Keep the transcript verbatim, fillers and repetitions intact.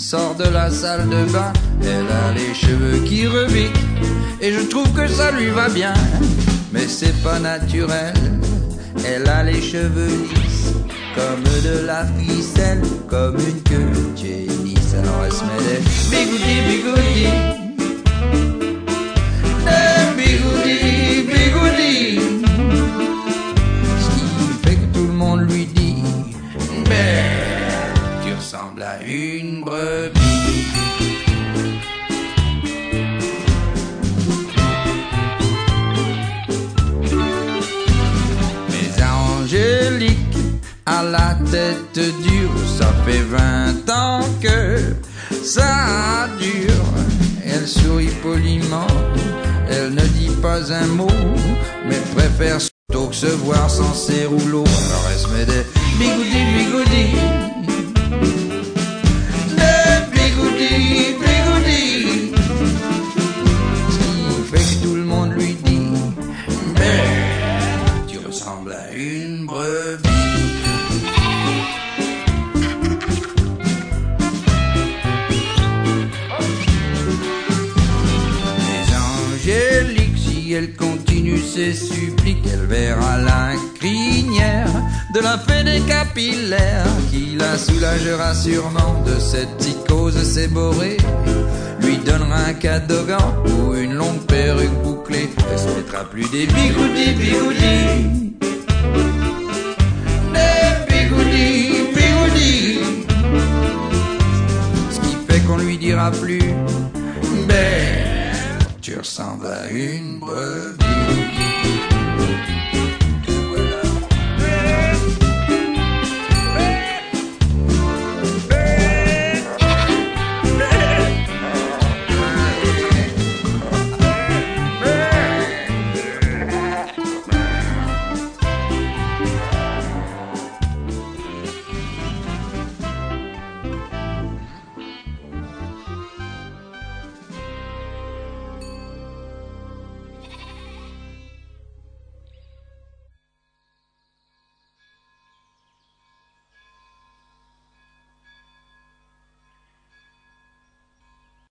sort de la salle de bain. Elle a les cheveux qui repiquent et je trouve que ça lui va bien. Mais c'est pas naturel, elle a les cheveux lisses comme de la ficelle, comme une queue de génisse. Alors elle se met des bigoudis, bigoudis, des bigoudis, bigoudis, ce qui fait que tout le monde lui dit: mais tu ressembles à une brebis. Mais Angélique à la tête dure, ça fait vingt ans que ça dure. Elle sourit poliment, elle ne dit pas un mot, mais préfère plutôt que se voir sans ses rouleaux. Alors elle se met des bigoudis, bigoudis, des bigoudis, bigoudis, ce qui fait que tout le monde lui dit: mais tu ressembles à une brebis. Si elle continue ses suppliques, elle verra la crinière de la fée des capillaires, qui la soulagera sûrement de cette psychose séborrée, lui donnera un cadogan ou une longue perruque bouclée. Elle se mettra plus des bigoudis, bigoudis, des bigoudis, bigoudis, ce qui fait qu'on lui dira plus: mais tu ressembles à une brebis.